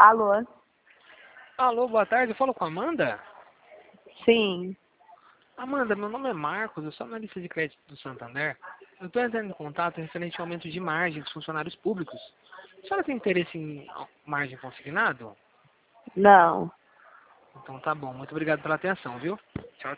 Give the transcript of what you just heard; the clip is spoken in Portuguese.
Alô? Alô, boa tarde. Eu falo com a Amanda? Sim. Amanda, meu nome é Marcos, eu sou analista de crédito do Santander. Eu estou entrando em contato referente ao aumento de margem dos funcionários públicos. A senhora tem interesse em margem consignado? Não. Então tá bom. Muito obrigado pela atenção, viu? Tchau,